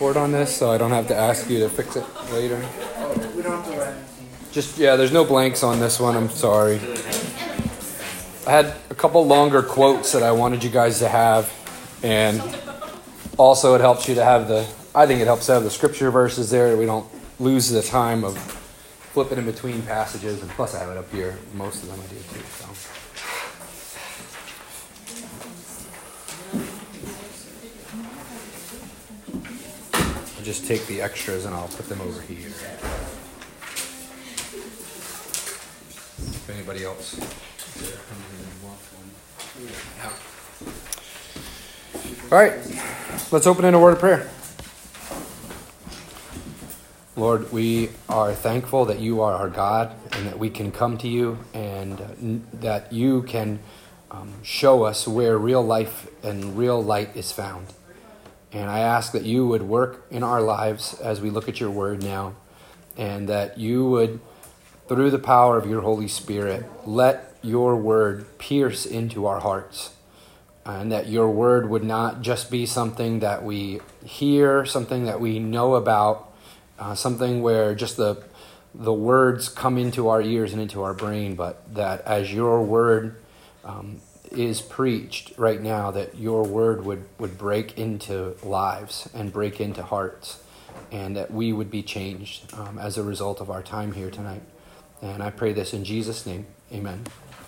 board on this, so I don't have to ask you to fix it later. We don't have to write anything. There's no blanks on this one. I'm sorry. I had a couple longer quotes that I wanted you guys to have, and also it helps you to have I think it helps to have the scripture verses there. We don't lose the time of flipping in between passages, and plus I have it up here. Most of them I do too. So. I'll just take the extras and I'll put them over here. If anybody else. All right, let's open in a word of prayer. Lord, we are thankful that you are our God and that we can come to you and that you can show us where real life and real light is found. And I ask that you would work in our lives as we look at your word now, and that you would, through the power of your Holy Spirit, let your word pierce into our hearts, and that your word would not just be something that we hear, something that we know about, something where just the words come into our ears and into our brain, but that as your word is preached right now, that your word would break into lives and break into hearts, and that we would be changed as a result of our time here tonight. And I pray this in Jesus' name. Amen.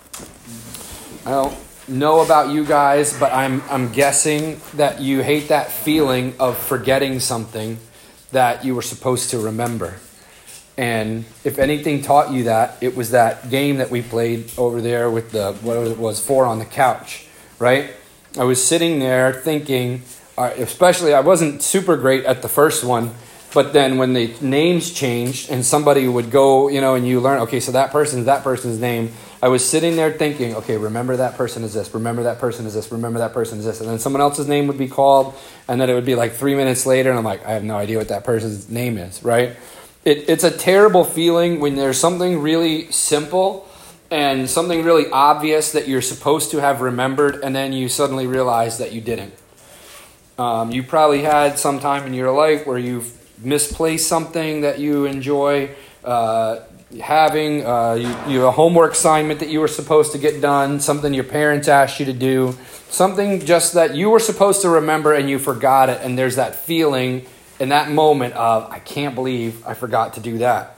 I don't know about you guys, but I'm guessing that you hate that feeling of forgetting something that you were supposed to remember. And if anything taught you that, it was that game that we played over there with the 4 on the couch, right? I was sitting there thinking, especially I wasn't super great at the first one, but then when the names changed and somebody would go, and you learn, okay, so that person's name, I was sitting there thinking, okay, remember that person is this, remember that person is this, remember that person is this, and then someone else's name would be called, and then it would be like 3 minutes later, and I'm like, I have no idea what that person's name is, right? It's a terrible feeling when there's something really simple and something really obvious that you're supposed to have remembered, and then you suddenly realize that you didn't. You probably had some time in your life where you've misplaced something that you enjoy having. You have a homework assignment that you were supposed to get done, something your parents asked you to do, something just that you were supposed to remember and you forgot it, and there's that feeling in that moment of, I can't believe I forgot to do that.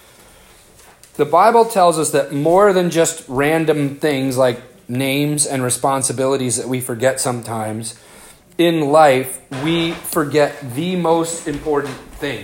The Bible tells us that more than just random things like names and responsibilities that we forget sometimes, in life, we forget the most important thing.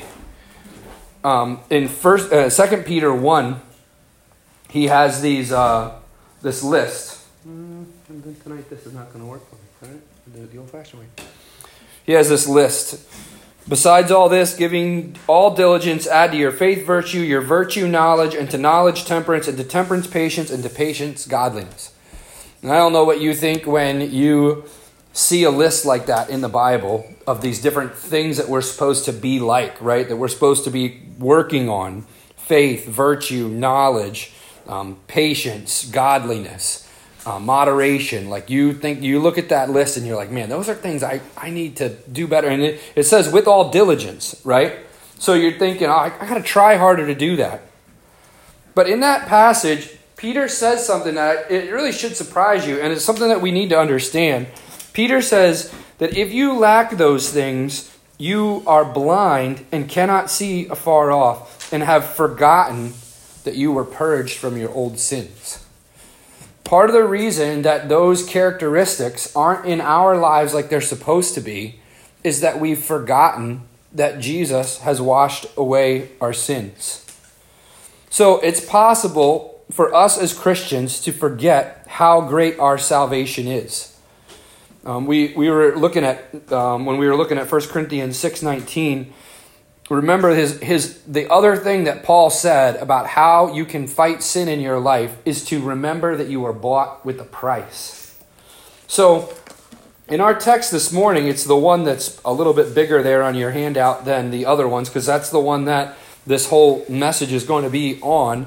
In 2 Peter 1, he has this list. Tonight this is not going to work for me. Right? Do it the old-fashioned way. He has this list. Besides all this, giving all diligence, add to your faith virtue, your virtue knowledge, and to knowledge temperance, and to temperance patience, and to patience godliness. And I don't know what you think when you see a list like that in the Bible of these different things that we're supposed to be like, right? That we're supposed to be working on. Faith, virtue, knowledge, patience, godliness. Moderation. Like you look at that list and you're like, man, those are things I need to do better. And it says with all diligence, right? So you're thinking, I got to try harder to do that. But in that passage, Peter says something that it really should surprise you, and it's something that we need to understand. Peter says that if you lack those things, you are blind and cannot see afar off and have forgotten that you were purged from your old sins. Part of the reason that those characteristics aren't in our lives like they're supposed to be is that we've forgotten that Jesus has washed away our sins. So it's possible for us as Christians to forget how great our salvation is. We were looking at when we were looking at 1 Corinthians 6:19. Remember the other thing that Paul said about how you can fight sin in your life is to remember that you were bought with a price. So in our text this morning, it's the one that's a little bit bigger there on your handout than the other ones, because that's the one that this whole message is going to be on.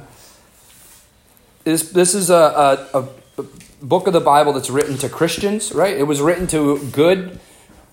This is a book of the Bible that's written to Christians, right? It was written to good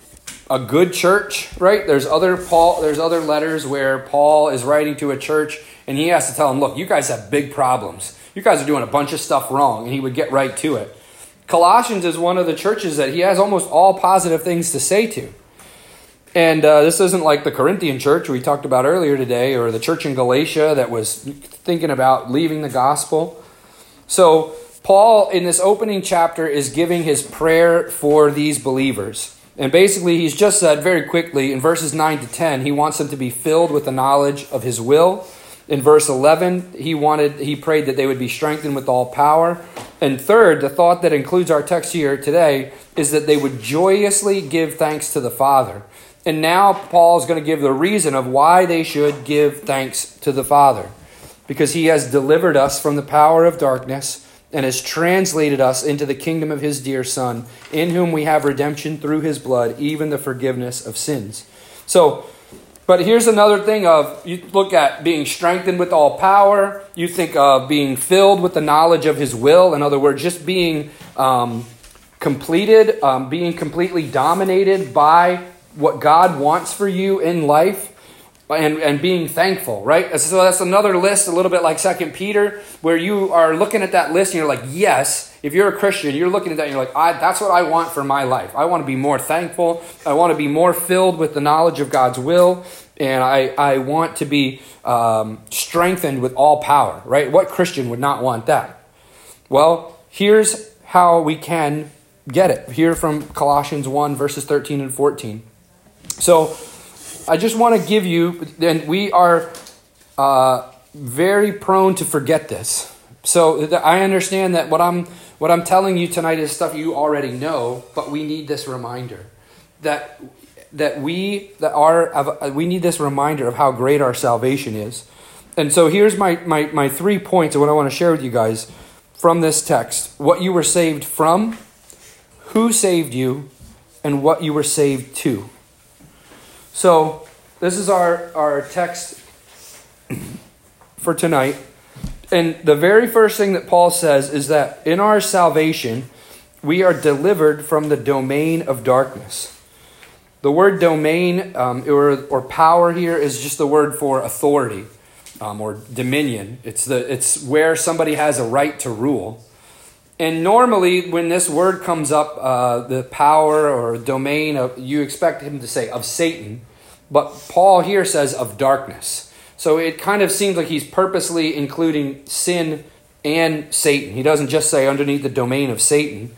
a good church, right? There's other letters where Paul is writing to a church and he has to tell them, look, you guys have big problems. You guys are doing a bunch of stuff wrong, and he would get right to it. Colossians is one of the churches that he has almost all positive things to say to. And this isn't like the Corinthian church we talked about earlier today, or the church in Galatia that was thinking about leaving the gospel. So Paul, in this opening chapter, is giving his prayer for these believers. And basically, he's just said very quickly in verses 9 to 10, he wants them to be filled with the knowledge of his will. In verse 11, he prayed that they would be strengthened with all power. And third, the thought that includes our text here today is that they would joyously give thanks to the Father. And now Paul is going to give the reason of why they should give thanks to the Father. Because he has delivered us from the power of darkness and has translated us into the kingdom of his dear Son, in whom we have redemption through his blood, even the forgiveness of sins. But here's another thing of, you look at being strengthened with all power, you think of being filled with the knowledge of his will, in other words, just being completed, being completely dominated by what God wants for you in life. And being thankful, right? So that's another list, a little bit like 2 Peter, where you are looking at that list and you're like, yes, if you're a Christian, you're looking at that and you're like, that's what I want for my life. I want to be more thankful. I want to be more filled with the knowledge of God's will. And I want to be strengthened with all power, right? What Christian would not want that? Well, here's how we can get it. Here from Colossians 1, verses 13 and 14. So I just want to give you, and we are very prone to forget this. So I understand that what I'm telling you tonight is stuff you already know, but we need this reminder we need this reminder of how great our salvation is. And so here's my 3 points of what I want to share with you guys from this text: what you were saved from, who saved you, and what you were saved to. So this is our text for tonight. And the very first thing that Paul says is that in our salvation, we are delivered from the domain of darkness. The word domain or power here is just the word for authority or dominion. It's where somebody has a right to rule. And normally when this word comes up, the power or domain, you expect him to say of Satan. But Paul here says of darkness. So it kind of seems like he's purposely including sin and Satan. He doesn't just say underneath the domain of Satan.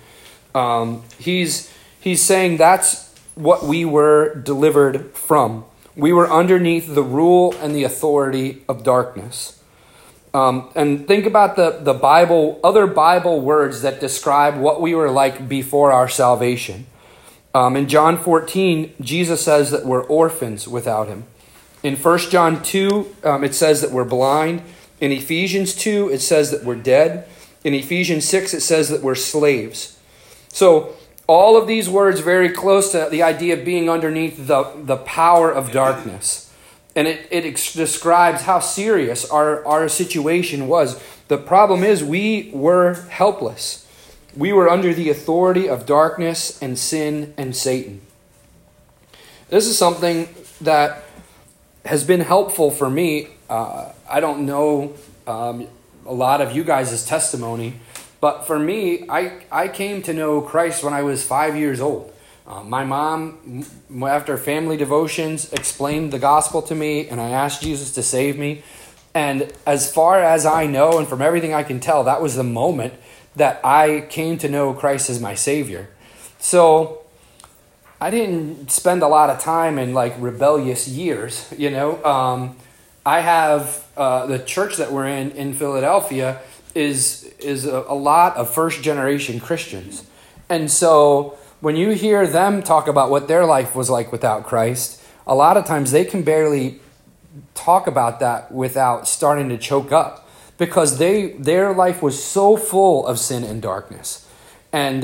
He's saying that's what we were delivered from. We were underneath the rule and the authority of darkness. And think about the Bible, other Bible words that describe what we were like before our salvation. In John 14, Jesus says that we're orphans without him. In 1 John 2, it says that we're blind. In Ephesians 2, it says that we're dead. In Ephesians 6, it says that we're slaves. So all of these words very close to the idea of being underneath the power of darkness. And it describes how serious our situation was. The problem is we were helpless. We were under the authority of darkness and sin and Satan. This is something that has been helpful for me. I don't know a lot of you guys' testimony, but for me, I came to know Christ when I was 5 years old. My mom, after family devotions, explained the gospel to me, and I asked Jesus to save me. And as far as I know, and from everything I can tell, that was the moment that I came to know Christ as my Savior. So I didn't spend a lot of time in like rebellious years, you know. I have the church that we're in Philadelphia is a lot of first generation Christians. And so when you hear them talk about what their life was like without Christ, a lot of times they can barely talk about that without starting to choke up, because their life was so full of sin and darkness. And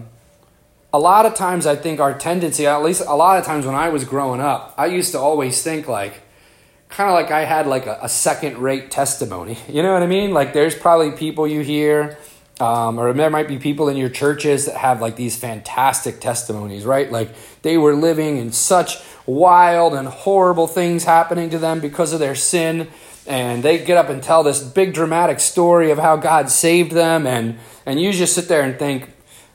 a lot of times I think our tendency, at least a lot of times when I was growing up, I used to always think like, kind of like I had like a second-rate testimony. You know what I mean? Like there's probably people you hear Or there might be people in your churches that have like these fantastic testimonies, right? Like they were living in such wild and horrible things happening to them because of their sin. And they get up and tell this big dramatic story of how God saved them. And you just sit there and think,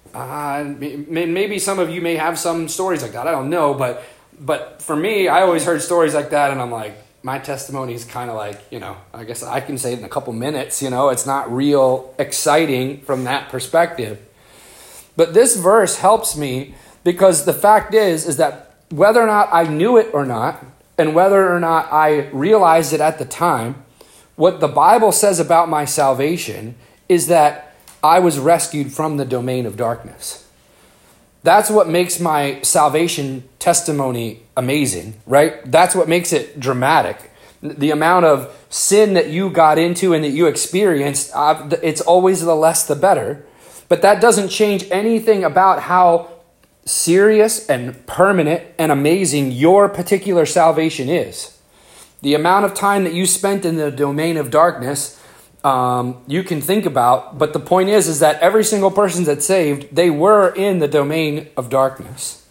maybe some of you may have some stories like that. I don't know. But for me, I always heard stories like that. And I'm like, my testimony is kind of like, I guess I can say it in a couple minutes. It's not real exciting from that perspective. But this verse helps me because the fact is that whether or not I knew it or not, and whether or not I realized it at the time, what the Bible says about my salvation is that I was rescued from the domain of darkness. That's what makes my salvation testimony amazing, right? That's what makes it dramatic. The amount of sin that you got into and that you experienced, it's always the less the better. But that doesn't change anything about how serious and permanent and amazing your particular salvation is. The amount of time that you spent in the domain of darkness, you can think about, but the point is that every single person that's saved, they were in the domain of darkness.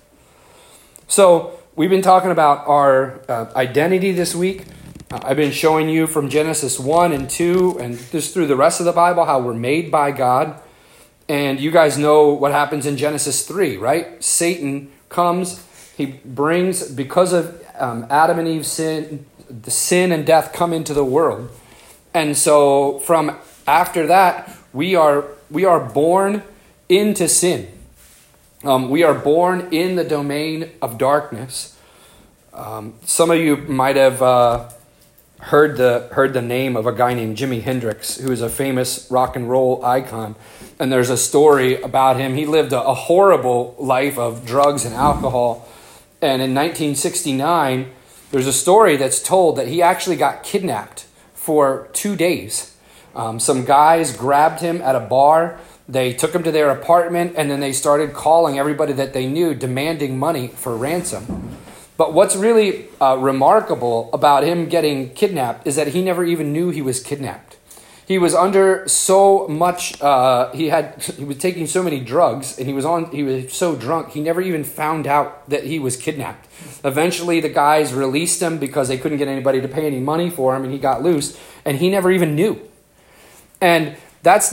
So we've been talking about our identity this week. I've been showing you from Genesis 1 and 2 and just through the rest of the Bible how we're made by God. And you guys know what happens in Genesis 3, right? Satan comes, he brings, because of Adam and Eve's sin, the sin and death come into the world. And so from after that, we are born into sin. We are born in the domain of darkness. Some of you might have heard the name of a guy named Jimi Hendrix, who is a famous rock and roll icon. And there's a story about him. He lived a horrible life of drugs and alcohol. And in 1969, there's a story that's told that he actually got kidnapped for 2 days. Some guys grabbed him at a bar. They took him to their apartment, and then they started calling everybody that they knew, demanding money for ransom. But what's really remarkable about him getting kidnapped is that he never even knew he was kidnapped. He was under so much, he was taking so many drugs, and he was so drunk, he never even found out that he was kidnapped. Eventually, the guys released him because they couldn't get anybody to pay any money for him, and he got loose, and he never even knew. And that's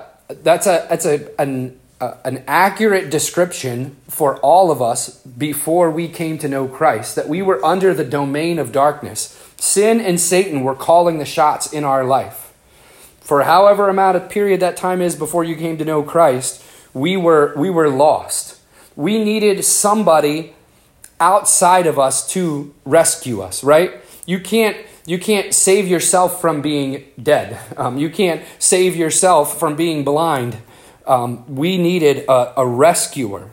an accurate description for all of us before we came to know Christ, that we were under the domain of darkness. Sin and Satan were calling the shots in our life. For however amount of period that time is before you came to know Christ, we were lost. We needed somebody outside of us to rescue us, right? You can't save yourself from being dead. You can't save yourself from being blind. We needed a rescuer.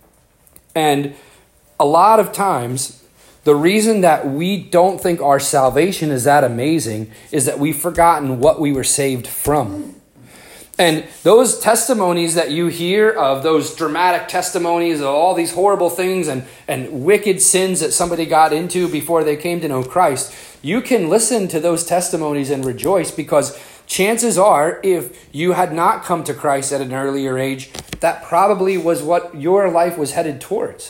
And a lot of times, the reason that we don't think our salvation is that amazing is that we've forgotten what we were saved from. And those testimonies that you hear of, those dramatic testimonies of all these horrible things and wicked sins that somebody got into before they came to know Christ, you can listen to those testimonies and rejoice, because chances are, if you had not come to Christ at an earlier age, that probably was what your life was headed towards.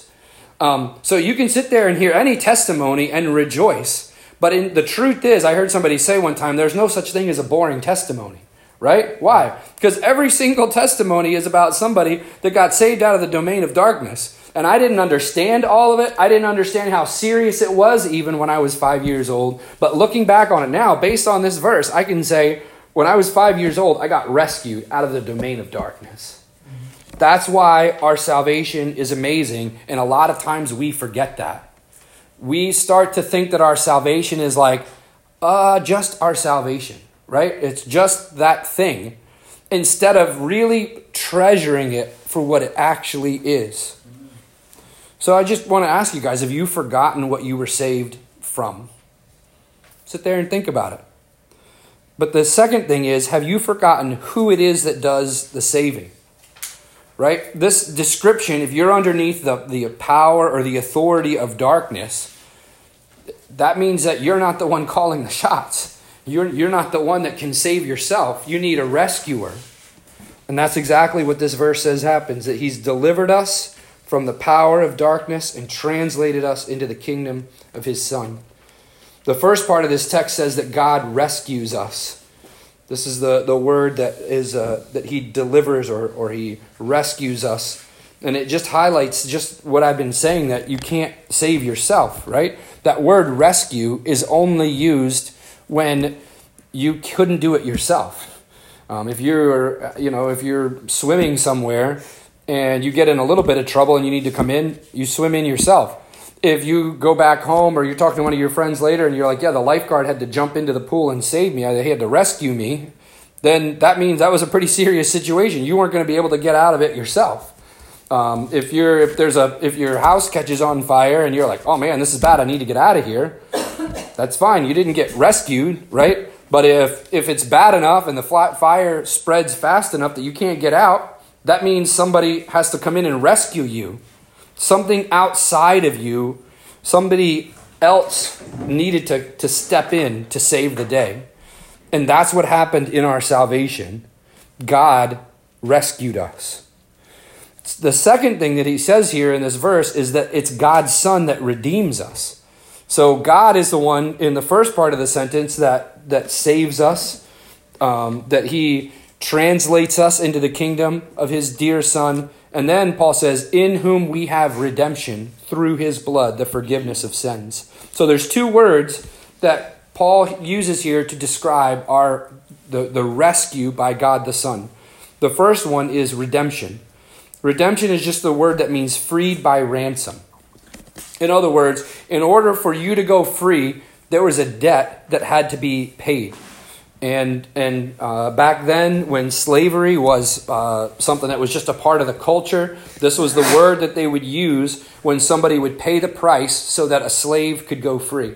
So you can sit there and hear any testimony and rejoice. But the truth is, I heard somebody say one time, there's no such thing as a boring testimony, right? Why? Because every single testimony is about somebody that got saved out of the domain of darkness. And I didn't understand all of it. I didn't understand how serious it was even when I was 5 years old. But looking back on it now, based on this verse, I can say, when I was 5 years old, I got rescued out of the domain of darkness. That's why our salvation is amazing, and a lot of times we forget that. We start to think that our salvation is like, just our salvation, right? It's just that thing, instead of really treasuring it for what it actually is. So I just want to ask you guys, have you forgotten what you were saved from? Sit there and think about it. But the second thing is, have you forgotten who it is that does the saving? Right? This description, if you're underneath the power or the authority of darkness, that means that you're not the one calling the shots. You're not the one that can save yourself. You need a rescuer. And that's exactly what this verse says happens, that he's delivered us from the power of darkness and translated us into the kingdom of his Son. The first part of this text says that God rescues us. This is the word that is that he delivers or he rescues us. And it just highlights just what I've been saying, that you can't save yourself, right? That word rescue is only used when you couldn't do it yourself. If you're swimming somewhere and you get in a little bit of trouble and you need to come in, you swim in yourself. If you go back home or you're talking to one of your friends later and you're like, yeah, the lifeguard had to jump into the pool and save me, he had to rescue me, then that means that was a pretty serious situation. You weren't going to be able to get out of it yourself. If your house catches on fire and you're like, oh man, this is bad, I need to get out of here, that's fine. You didn't get rescued, right? But if it's bad enough and the fire spreads fast enough that you can't get out, that means somebody has to come in and rescue you. Something outside of you, somebody else needed to step in to save the day. And that's what happened in our salvation. God rescued us. The second thing that he says here in this verse is that it's God's Son that redeems us. So God is the one in the first part of the sentence that saves us, that he translates us into the kingdom of his dear Son. And then Paul says, in whom we have redemption through his blood, the forgiveness of sins. So there's two words that Paul uses here to describe the rescue by God the Son. The first one is redemption. Redemption is just the word that means freed by ransom. In other words, in order for you to go free, there was a debt that had to be paid. And back then, when slavery was something that was just a part of the culture, this was the word that they would use when somebody would pay the price so that a slave could go free.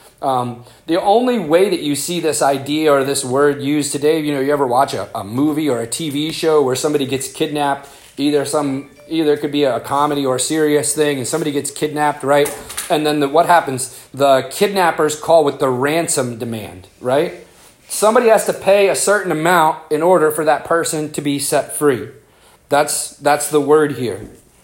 The only way that you see this idea or this word used today, you ever watch a movie or a TV show where somebody gets kidnapped, either it could be a comedy or a serious thing, and somebody gets kidnapped, right? And then what happens? The kidnappers call with the ransom demand, right? Somebody has to pay a certain amount in order for that person to be set free. That's the word here.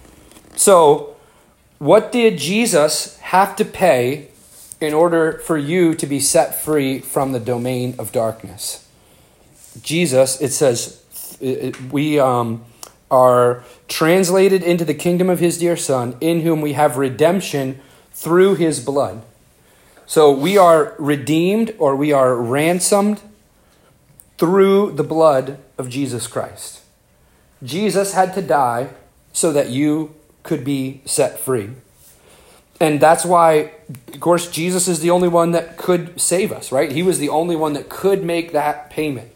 So, what did Jesus have to pay in order for you to be set free from the domain of darkness? Jesus, it says, we are translated into the kingdom of his dear Son, in whom we have redemption through his blood. So we are redeemed, or we are ransomed through the blood of Jesus Christ. Jesus had to die so that you could be set free. And that's why, of course, Jesus is the only one that could save us, right? He was the only one that could make that payment.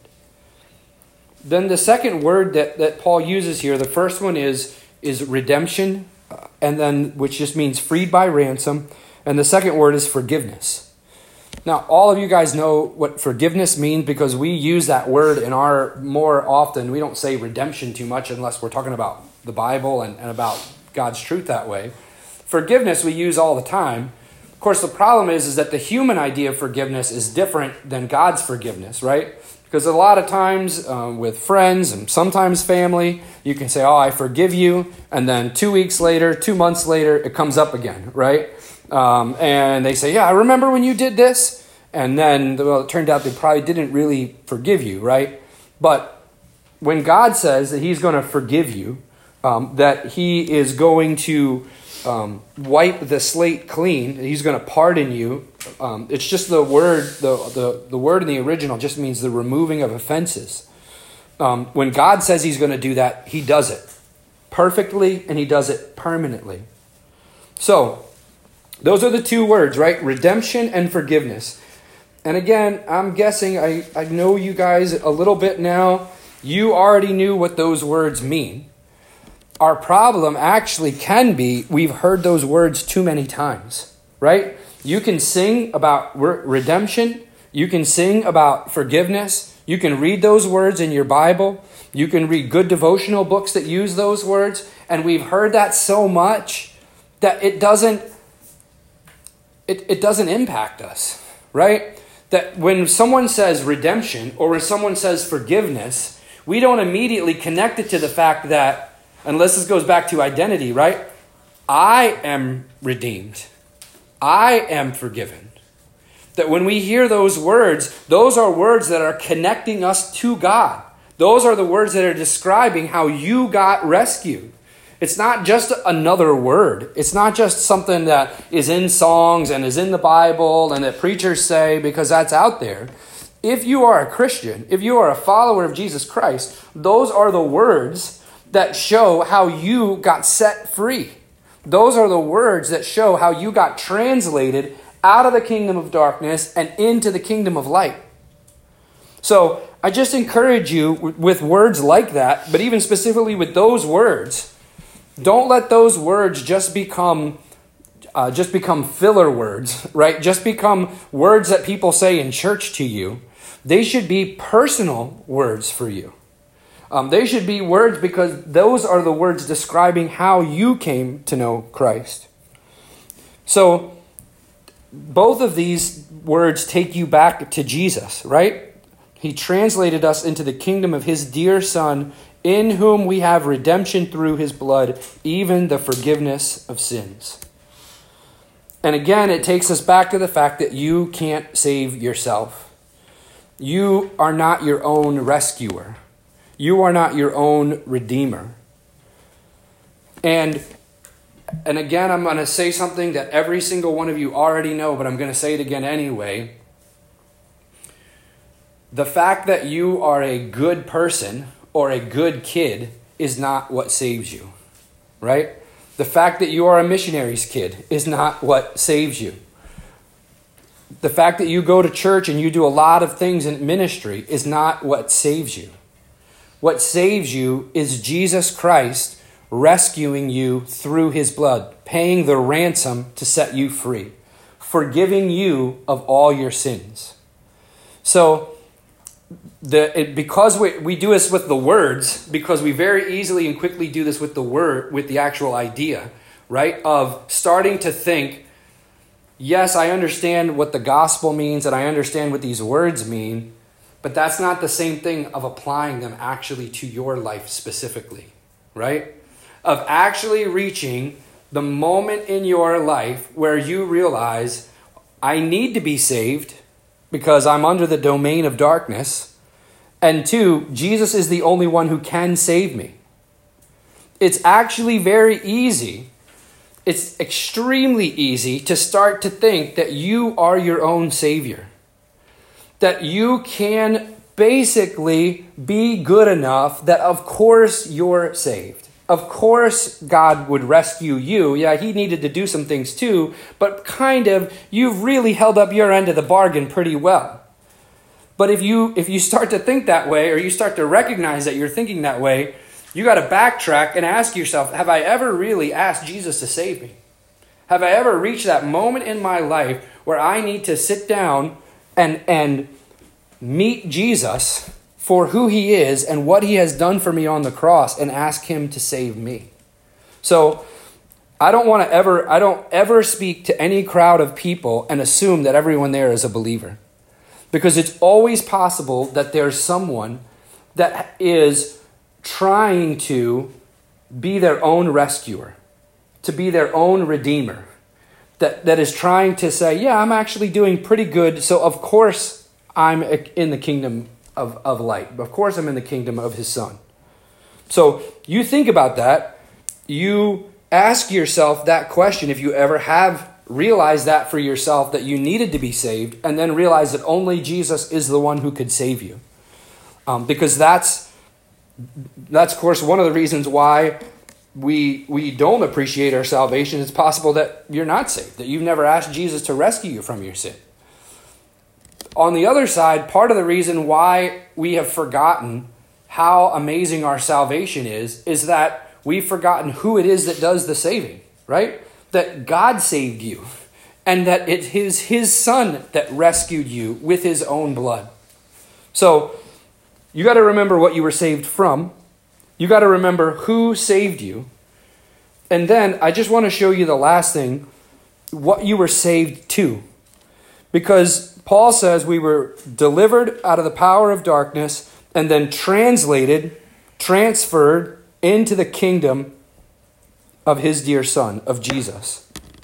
Then the second word that Paul uses here, the first one is redemption, and then which just means freed by ransom. And the second word is forgiveness. Now, all of you guys know what forgiveness means because we use that word more often. We don't say redemption too much unless we're talking about the Bible and about God's truth that way. Forgiveness we use all the time. Of course, the problem is that the human idea of forgiveness is different than God's forgiveness, right? Because a lot of times with friends and sometimes family, you can say, oh, I forgive you. And then 2 weeks later, 2 months later, it comes up again, right? And they say, yeah, I remember when you did this. And then, well, it turned out they probably didn't really forgive you, right? But when God says that he's going to forgive you, that he is going to wipe the slate clean, he's going to pardon you, it's just the word, the word in the original just means the removing of offenses. When God says he's going to do that, he does it perfectly and he does it permanently. So, those are the two words, right? Redemption and forgiveness. And again, I'm guessing, I know you guys a little bit now. You already knew what those words mean. Our problem actually can be we've heard those words too many times, right? You can sing about redemption. You can sing about forgiveness. You can read those words in your Bible. You can read good devotional books that use those words. And we've heard that so much that it doesn't impact us, right? That when someone says redemption or when someone says forgiveness, we don't immediately connect it to the fact that, unless this goes back to identity, right? I am redeemed. I am forgiven. That when we hear those words, those are words that are connecting us to God. Those are the words that are describing how you got rescued. It's not just another word. It's not just something that is in songs and is in the Bible and that preachers say because that's out there. If you are a Christian, if you are a follower of Jesus Christ, those are the words that show how you got set free. Those are the words that show how you got translated out of the kingdom of darkness and into the kingdom of light. So I just encourage you with words like that, but even specifically with those words, don't let those words just become filler words, right? Just become words that people say in church to you. They should be personal words for you. They should be words because those are the words describing how you came to know Christ. So both of these words take you back to Jesus, right? He translated us into the kingdom of his dear Son, in whom we have redemption through his blood, even the forgiveness of sins. And again, it takes us back to the fact that you can't save yourself. You are not your own rescuer. You are not your own redeemer. And again, I'm going to say something that every single one of you already know, but I'm going to say it again anyway. The fact that you are a good person or a good kid is not what saves you, right? The fact that you are a missionary's kid is not what saves you. The fact that you go to church and you do a lot of things in ministry is not what saves you. What saves you is Jesus Christ rescuing you through his blood, paying the ransom to set you free, forgiving you of all your sins. So, because we do this with the words, because we very easily and quickly do this with the word, with the actual idea, right, of starting to think, yes, I understand what the gospel means and I understand what these words mean, but that's not the same thing of applying them actually to your life specifically, right? Of actually reaching the moment in your life where you realize, I need to be saved because I'm under the domain of darkness. And two, Jesus is the only one who can save me. It's actually very easy. It's extremely easy to start to think that you are your own savior. That you can basically be good enough that of course you're saved. Of course God would rescue you. Yeah, he needed to do some things too, but kind of you've really held up your end of the bargain pretty well. But if you start to think that way, or you start to recognize that you're thinking that way, you got to backtrack and ask yourself, have I ever really asked Jesus to save me? Have I ever reached that moment in my life where I need to sit down and meet Jesus for who he is and what he has done for me on the cross and ask him to save me? So I don't ever speak to any crowd of people and assume that everyone there is a believer. Because it's always possible that there's someone that is trying to be their own rescuer, to be their own redeemer, that is trying to say, yeah, I'm actually doing pretty good, so of course I'm in the kingdom of light. Of course I'm in the kingdom of his Son. So you think about that. You ask yourself that question if you ever have realized that for yourself, that you needed to be saved, and then realize that only Jesus is the one who could save you. Because that's of course one of the reasons why we don't appreciate our salvation. It's possible that you're not saved, that you've never asked Jesus to rescue you from your sin. On the other side, part of the reason why we have forgotten how amazing our salvation is that we've forgotten who it is that does the saving, right? That God saved you, and that it is his Son that rescued you with his own blood. So you got to remember what you were saved from. You got to remember who saved you. And then I just want to show you the last thing, what you were saved to. Because Paul says we were delivered out of the power of darkness and then transferred into the kingdom of his dear Son, of Jesus.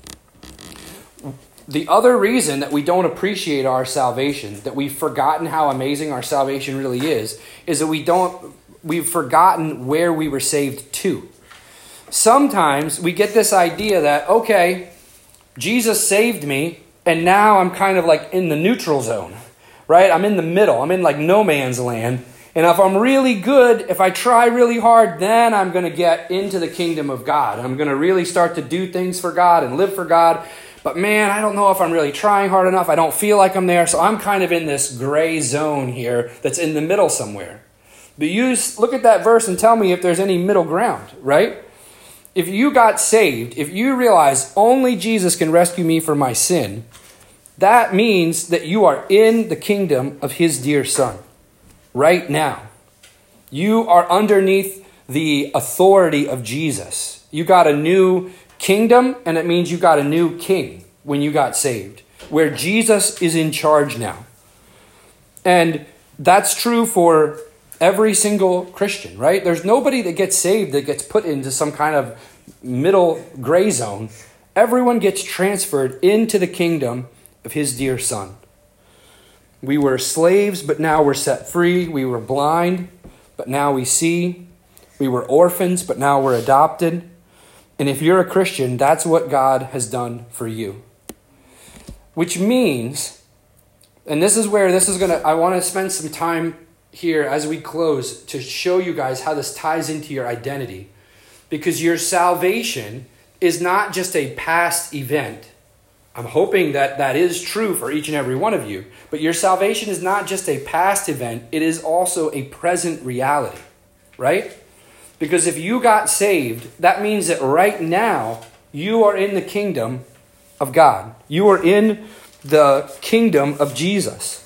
The other reason that we don't appreciate our salvation, that we've forgotten how amazing our salvation really is that we've forgotten where we were saved to. Sometimes we get this idea that, okay, Jesus saved me, and now I'm kind of like in the neutral zone, right? I'm in the middle. I'm in like no man's land. And if I'm really good, if I try really hard, then I'm going to get into the kingdom of God. I'm going to really start to do things for God and live for God. But man, I don't know if I'm really trying hard enough. I don't feel like I'm there. So I'm kind of in this gray zone here that's in the middle somewhere. But you look at that verse and tell me if there's any middle ground, right? If you got saved, if you realize only Jesus can rescue me from my sin, that means that you are in the kingdom of his dear Son right now. You are underneath the authority of Jesus. You got a new kingdom, and it means you got a new king when you got saved, where Jesus is in charge now. And that's true for every single Christian, right? There's nobody that gets saved that gets put into some kind of middle gray zone. Everyone gets transferred into the kingdom of his dear Son. We were slaves, but now we're set free. We were blind, but now we see. We were orphans, but now we're adopted. And if you're a Christian, that's what God has done for you. Which means, and this is where I want to spend some time here as we close to show you guys how this ties into your identity. Because your salvation is not just a past event. I'm hoping that that is true for each and every one of you. But your salvation is not just a past event. It is also a present reality, right? Because if you got saved, that means that right now you are in the kingdom of God. You are in the kingdom of Jesus.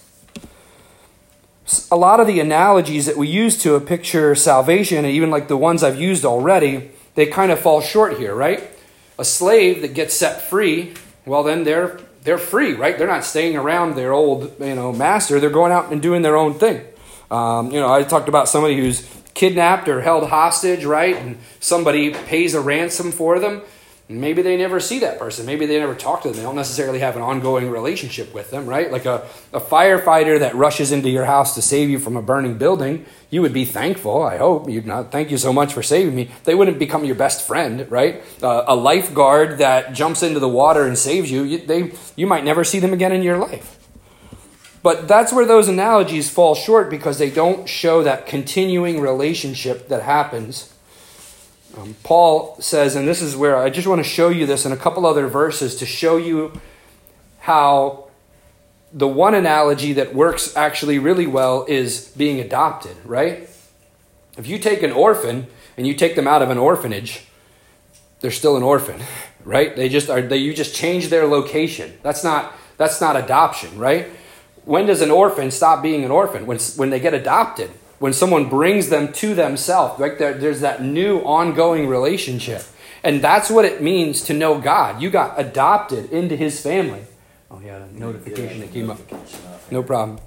A lot of the analogies that we use to picture salvation, and even like the ones I've used already, they kind of fall short here, right? A slave that gets set free, well then they're free, right? They're not staying around their old master. They're going out and doing their own thing. I talked about somebody who's kidnapped or held hostage, right? And somebody pays a ransom for them. Maybe they never see that person. Maybe they never talk to them. They don't necessarily have an ongoing relationship with them, right? Like a firefighter that rushes into your house to save you from a burning building. You would be thankful, I hope. You'd not, thank you so much for saving me. They wouldn't become your best friend, right? A lifeguard that jumps into the water and saves you, you might never see them again in your life. But that's where those analogies fall short because they don't show that continuing relationship that happens. Paul says, and this is where I just want to show you this in a couple other verses to show you how the one analogy that works actually really well is being adopted, right? If you take an orphan and you take them out of an orphanage, they're still an orphan, right? You just change their location. That's not adoption, right? When does an orphan stop being an orphan? When they get adopted. When someone brings them to themselves, right? There's that new ongoing relationship. And that's what it means to know God. You got adopted into his family. Oh, yeah, a notification that came up. No problem.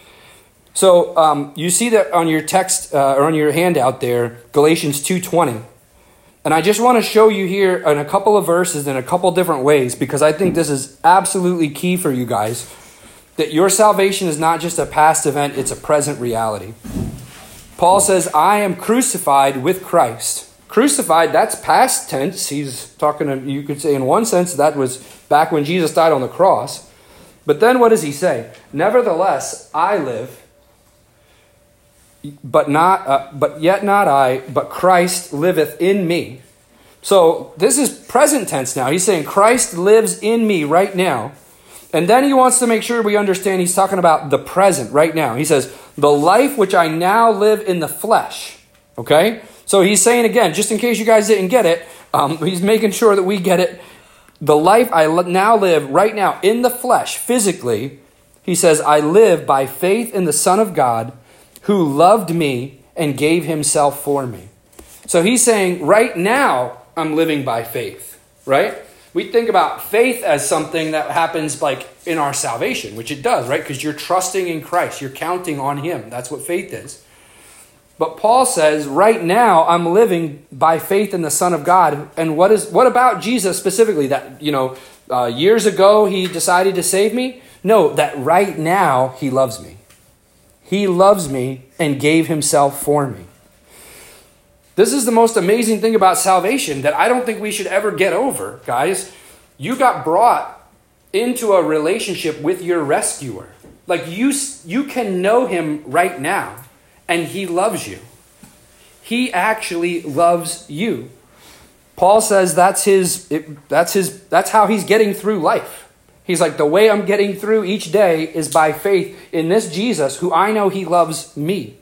So you see that on your text or on your handout there, Galatians 2:20. And I just want to show you here in a couple of verses in a couple different ways because I think this is absolutely key for you guys. That your salvation is not just a past event, it's a present reality. Paul says, I am crucified with Christ. Crucified, that's past tense. He's talking, you could say in one sense, that was back when Jesus died on the cross. But then what does he say? Nevertheless, I live, but yet not I, but Christ liveth in me. So this is present tense now. He's saying Christ lives in me right now. And then he wants to make sure we understand he's talking about the present right now. He says, the life which I now live in the flesh. Okay? So he's saying again, just in case you guys didn't get it, he's making sure that we get it. The life I now live right now in the flesh, physically, he says, I live by faith in the Son of God who loved me and gave himself for me. So he's saying right now I'm living by faith, right? We think about faith as something that happens like in our salvation, which it does, right? Because you're trusting in Christ. You're counting on him. That's what faith is. But Paul says, right now I'm living by faith in the Son of God. And what about Jesus specifically? That, years ago he decided to save me? No, that right now he loves me. He loves me and gave himself for me. This is the most amazing thing about salvation that I don't think we should ever get over, guys. You got brought into a relationship with your rescuer. Like you can know him right now, and he loves you. He actually loves you. Paul says that's how he's getting through life. He's like, the way I'm getting through each day is by faith in this Jesus who I know he loves me.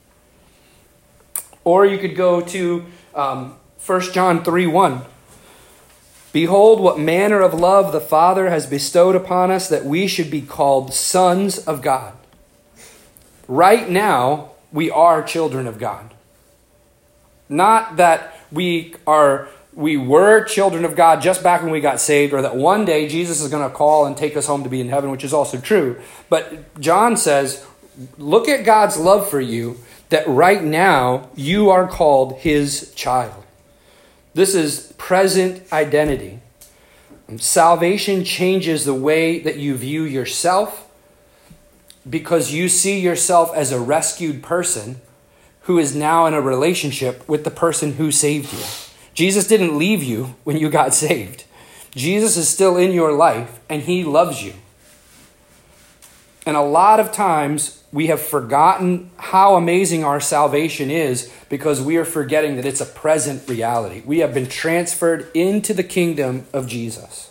Or you could go to 1 John 3:1. Behold, what manner of love the Father has bestowed upon us that we should be called sons of God. Right now, we are children of God. Not that we were children of God just back when we got saved, or that one day Jesus is going to call and take us home to be in heaven, which is also true. But John says, look at God's love for you, that right now you are called his child. This is present identity. Salvation changes the way that you view yourself, because you see yourself as a rescued person who is now in a relationship with the person who saved you. Jesus didn't leave you when you got saved. Jesus is still in your life, and he loves you. And a lot of times we have forgotten how amazing our salvation is because we are forgetting that it's a present reality. We have been transferred into the kingdom of Jesus.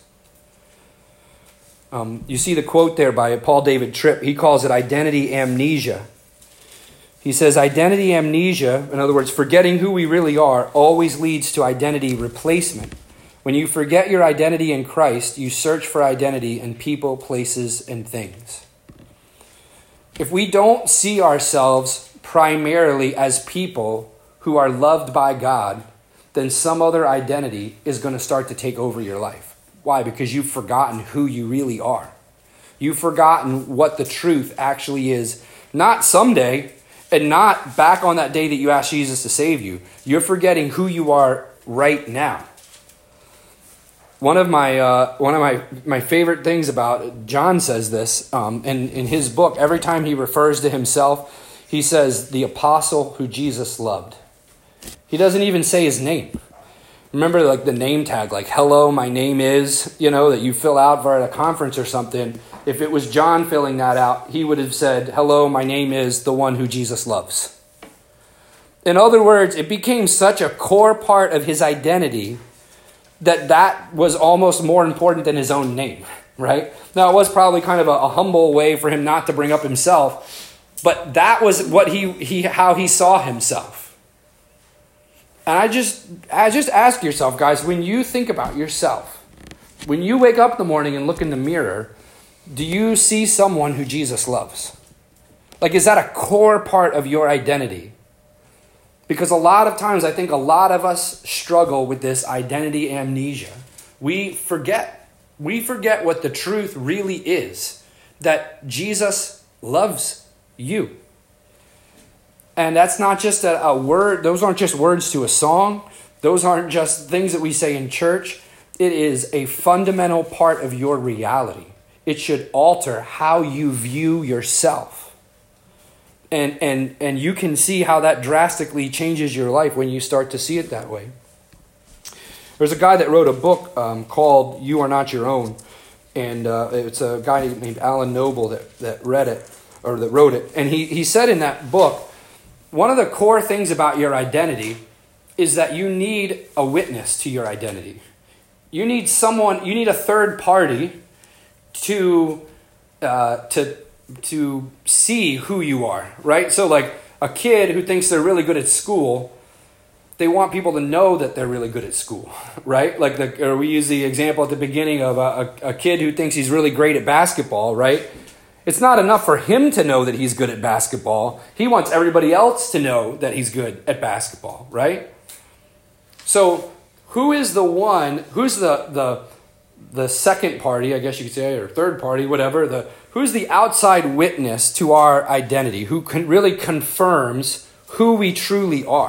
You see the quote there by Paul David Tripp. He calls it identity amnesia. He says, identity amnesia, in other words, forgetting who we really are, always leads to identity replacement. When you forget your identity in Christ, you search for identity in people, places, and things. If we don't see ourselves primarily as people who are loved by God, then some other identity is going to start to take over your life. Why? Because you've forgotten who you really are. You've forgotten what the truth actually is. Not someday, and not back on that day that you asked Jesus to save you. You're forgetting who you are right now. One of my favorite things about John says this in his book. Every time he refers to himself, he says the apostle who Jesus loved. He doesn't even say his name. Remember, like the name tag, like "Hello, my name is," that you fill out for at a conference or something. If it was John filling that out, he would have said, "Hello, my name is the one who Jesus loves." In other words, it became such a core part of his identity that was almost more important than his own name, right? Now, it was probably kind of a humble way for him not to bring up himself, but that was what how he saw himself. And I just ask yourself, guys, when you think about yourself, when you wake up in the morning and look in the mirror, do you see someone who Jesus loves? Like, is that a core part of your identity? Because a lot of times I think a lot of us struggle with this identity amnesia. We forget what the truth really is, that Jesus loves you. And that's not just a word. Those aren't just words to a song. Those aren't just things that we say in church. It is a fundamental part of your reality. It should alter how you view yourself. And you can see how that drastically changes your life when you start to see it that way. There's a guy that wrote a book called You Are Not Your Own. And it's a guy named Alan Noble that read it, or that wrote it. And he said in that book, one of the core things about your identity is that you need a witness to your identity. You need a third party to see who you are, right? So like a kid who thinks they're really good at school, they want people to know that they're really good at school, right? Or we use the example at the beginning of a kid who thinks he's really great at basketball, right? It's not enough for him to know that he's good at basketball. He wants everybody else to know that he's good at basketball, right? So who's the second party, I guess you could say, or third party, whatever, who's the outside witness to our identity, who really confirms who we truly are.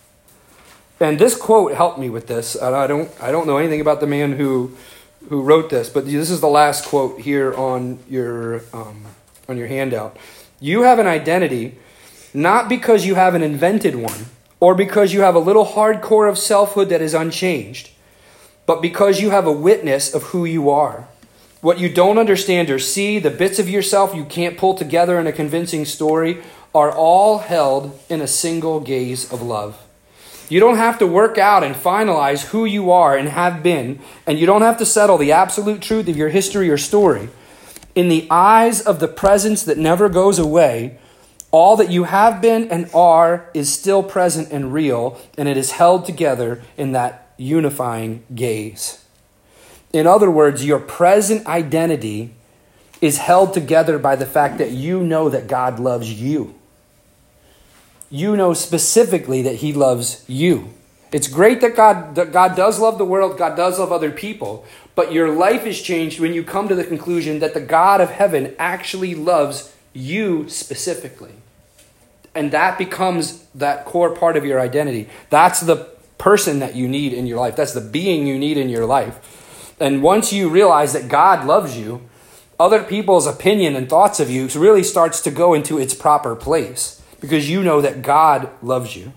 And this quote helped me with this. And I don't know anything about the man who wrote this, but this is the last quote here on your handout. You have an identity not because you haven't invented one, or because you have a little hardcore of selfhood that is unchanged, but because you have a witness of who you are. What you don't understand or see, the bits of yourself you can't pull together in a convincing story, are all held in a single gaze of love. You don't have to work out and finalize who you are and have been, and you don't have to settle the absolute truth of your history or story. In the eyes of the presence that never goes away, all that you have been and are is still present and real, and it is held together in that unifying gaze. In other words, your present identity is held together by the fact that you know that God loves you. You know specifically that he loves you. It's great that God does love the world, God does love other people, but your life is changed when you come to the conclusion that the God of heaven actually loves you specifically. And that becomes that core part of your identity. That's the person that you need in your life. That's the being you need in your life. And once you realize that God loves you, other people's opinion and thoughts of you really starts to go into its proper place because you know that God loves you.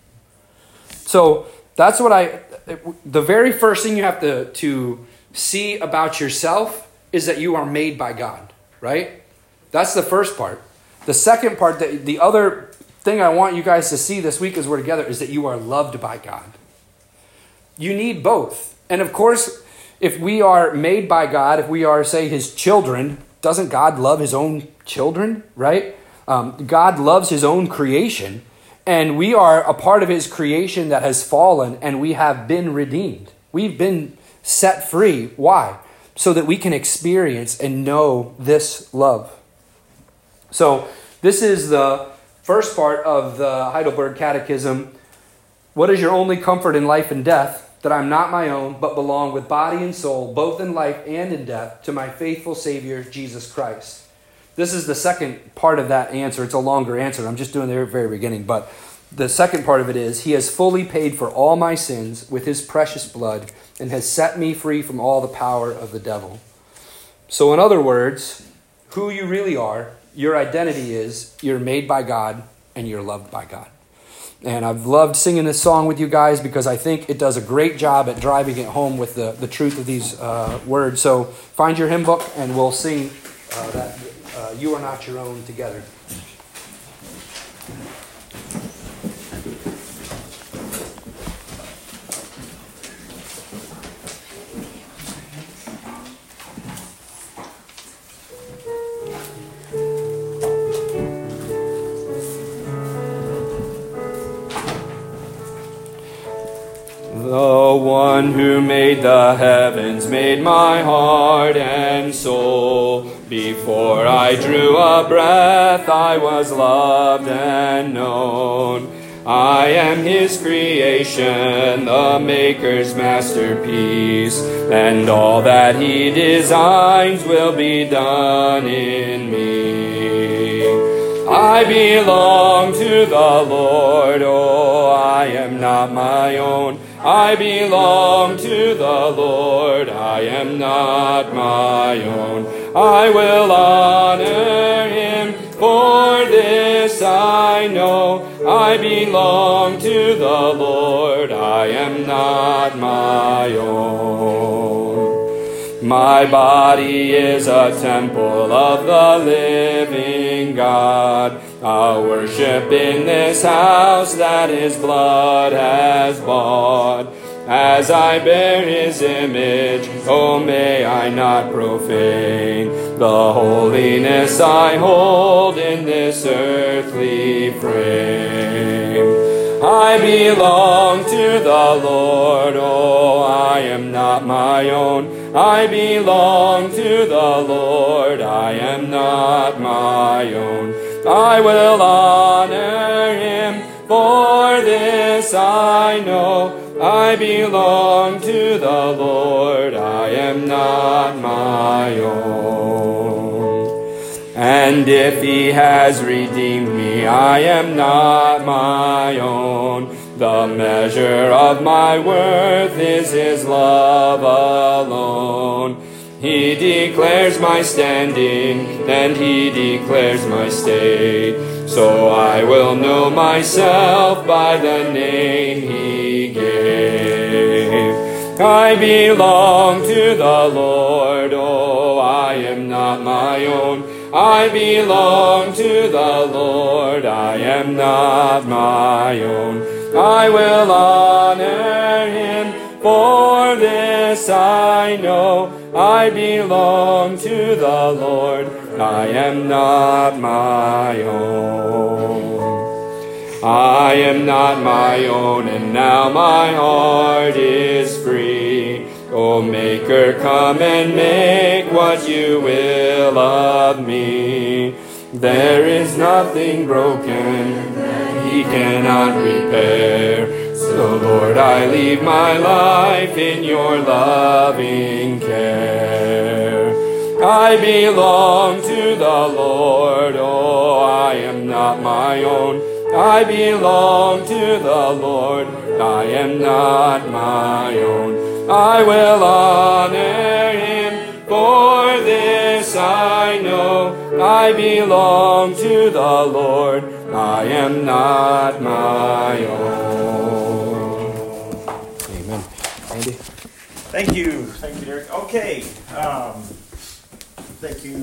So that's what the very first thing you have to see about yourself is that you are made by God, right? That's the first part. The second part, the other thing I want you guys to see this week as we're together is that you are loved by God. You need both. And of course, if we are made by God, if we are, say, his children, doesn't God love his own children, right? God loves his own creation, and we are a part of his creation that has fallen, and we have been redeemed. We've been set free. Why? So that we can experience and know this love. So this is the first part of the Heidelberg Catechism. What is your only comfort in life and death? That I'm not my own, but belong with body and soul, both in life and in death, to my faithful Savior, Jesus Christ. This is the second part of that answer. It's a longer answer. I'm just doing the very beginning. But the second part of it is, he has fully paid for all my sins with his precious blood and has set me free from all the power of the devil. So in other words, who you really are, your identity is, you're made by God and you're loved by God. And I've loved singing this song with you guys because I think it does a great job at driving it home with the truth of these words. So find your hymn book and we'll sing that You Are Not Your Own together. The one who made the heavens made my heart and soul. Before I drew a breath, I was loved and known. I am his creation, the Maker's masterpiece, and all that he designs will be done in me. I belong to the Lord, oh, I am not my own. I belong to the Lord, I am not my own. I will honor him, for this I know. I belong to the Lord, I am not my own. My body is a temple of the living God. I'll worship in this house that his blood has bought. As I bear his image, oh, may I not profane the holiness I hold in this earthly frame. I belong to the Lord, oh, I am not my own. I belong to the Lord, I am not my own. I will honor him, for this I know. I belong to the Lord, I am not my own. And if he has redeemed me, I am not my own. The measure of my worth is his love alone. He declares my standing, and he declares my state. So I will know myself by the name he gave. I belong to the Lord, oh, I am not my own. I belong to the Lord, I am not my own. I will honor him, for this I know. I belong to the Lord, I am not my own. I am not my own, and now my heart is free. O Maker, come and make what you will of me. There is nothing broken that he cannot repair. So Lord, I leave my life in your loving care. I belong to the Lord, oh, I am not my own. I belong to the Lord, I am not my own. I will honor him, for this I know. I belong to the Lord, I am not my own. Amen. Andy? Thank you, Derek. Okay, thank you.